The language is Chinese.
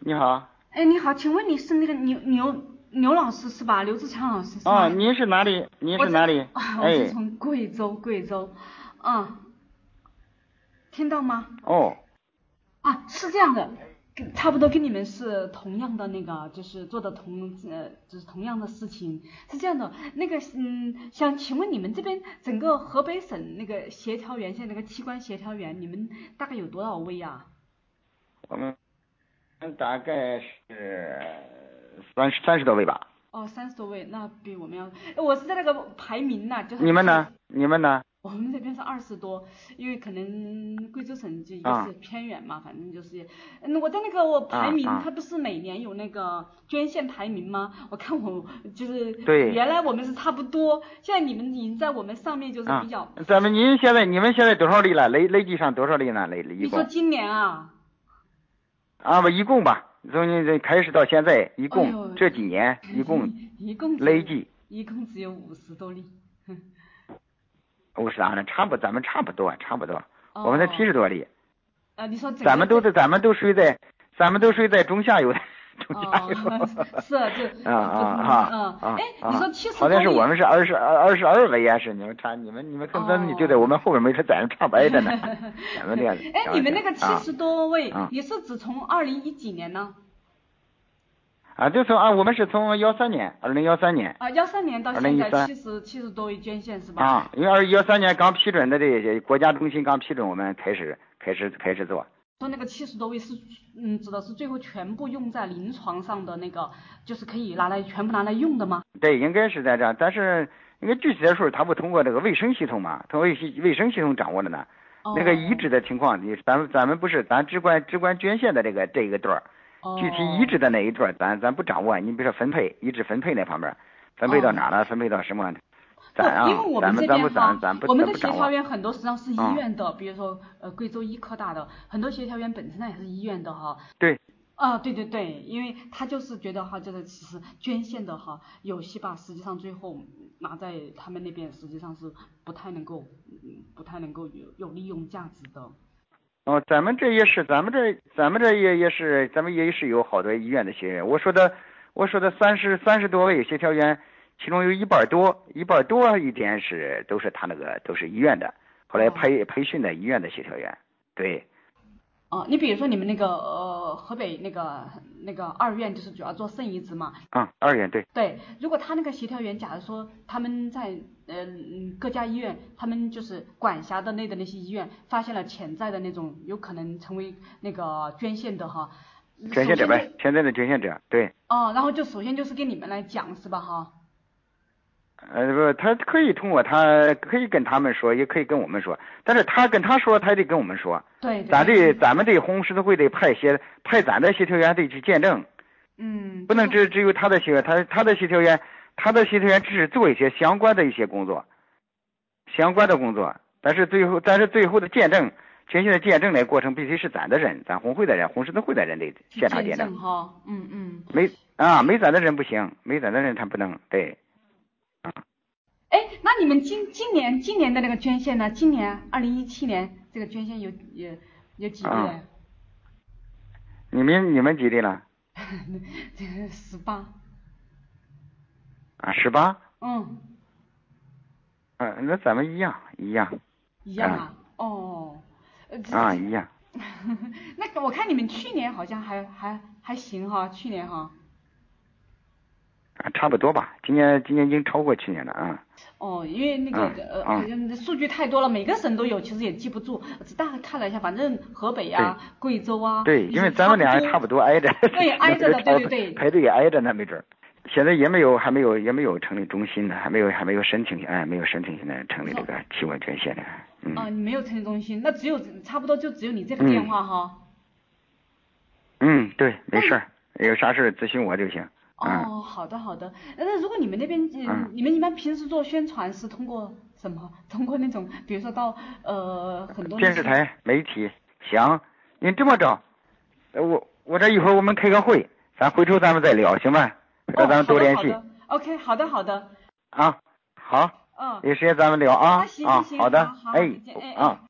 你好。 哎，你好，请问你是那个牛老师是吧？刘志强老师是吗？ 您是哪里？您我这是哪里？ 我是哎。 从贵州，嗯，听到吗？ 哦。 啊，是这样的，差不多跟你们是同样的那个，就是做的就是同样的事情，是这样的，那个想请问你们这边整个河北省那个协调员，现在那个器官协调员，你们大概有多少位啊？ 我们大概是三十多位吧。 哦，30多位，那比我们要，我是在那个排名呐，就是你们呢？你们呢？ 我们这边是20多，因为可能贵州省就一个啊是偏远嘛，反正就是，我在那个我排名，它啊啊！ 不是每年有那个捐献排名吗？我看我就是对。 原来我们是差不多，现在你们已经在我们上面就是比较， 你们现在多少例了？累计上多少例呢？一共？ 你说今年啊， 不，一共吧，从你这开始到现在，一共哎呦， 这几年一共一共只有50多例， 50啊，那咱们差不多，我们才哦， 70多例。 你说整咱个这。 们都属于在中下游的。中下哦， 游。 是啊，就啊啊不是哎，你说70 好像多例， 是我们是22位啊，是你们差你们可能你就在我们后边没事咱差不挨着呢。咱们这样哎，你们那个70多位， 啊你是指从2010几年呢？ 就我们是从2013年 13年到现在 2013 七十多位捐献是吧？ 因为2013年刚批准的这些国家中心刚批准我们开始做。 说那个70多位是，指的是最后全部用在临床上的那个，就是可以全部拿来用的吗？ 对，应该是在这，但是因为具体的数他不通过这个卫生系统嘛，通过卫生系统掌握的呢。那个移植的情况，咱们不是，咱只管捐献的这一个段儿，具体移植的那一段咱不掌握。你比如说移植分配那方面，分配到哪了，分配到什么？ 因为我们这边我们的协掌握。 调员很多实际上是医院的，比如说贵州医科大的很多协调员本身也是医院的哈。 对。 对，因为他就是觉得这个其实捐献的有些吧，实际上最后拿在他们那边实际上是不太能够有利用价值的。 咱们这也是，咱们这也是有好多医院的协调员。我说的30多位协调员，其中有一半多一点都是医院的，后来培训的医院的协调员。对。 你比如说你们那个河北那个二院就是主要做肾移植嘛。 二院对。 对，如果他那个协调员，假如说他们在各家医院，他们就是管辖的内的那些医院，发现了潜在的那种有可能成为那个捐献的捐献者呗，潜在的捐献者，对。 然后就首先就是跟你们来讲是吧不，他可以可以跟他们说，也可以跟我们说，但是他跟他说，他也得跟我们说。 对。 咱们这红十字会得派咱的协调员得去见证。不能只有他的协调员，他的协调员只是做一些相关的工作，但是最后的见证，捐献的见证的过程必须是咱的人，咱红十字会的人得现场见证。没咱的人不行，没咱的人他不能。对。 那你们今年的那个捐献呢？今年2017年这个捐献有几例了？ 你们几例了 ？18。 18？那咱们一样。 一样啊？ 一样。 那我看你们去年好像还行去年差不多吧，今年已经超过去年了因为那个好像数据太多了，每个省都有，其实也记不住，只大概看了一下，反正河北贵州对，因为咱们俩差不多挨着。 对，挨着的，对。 排队也挨着呢，没准。现在也没有成立中心呢，还没有申请，没有申请现在成立这个器官捐献的。 你没有成立中心，那差不多就只有你这个电话对，没事，有啥事咨询我就行。 好的。那如果你们那边你们一般平时做宣传是通过什么？通过那种比如说到很多电视台媒体行。你这么着，我这一会儿我们开个会，回头咱们再聊行吧？让咱们多联系。 OK， 好的。 好。有时间咱们聊啊。 行。 好的。 好。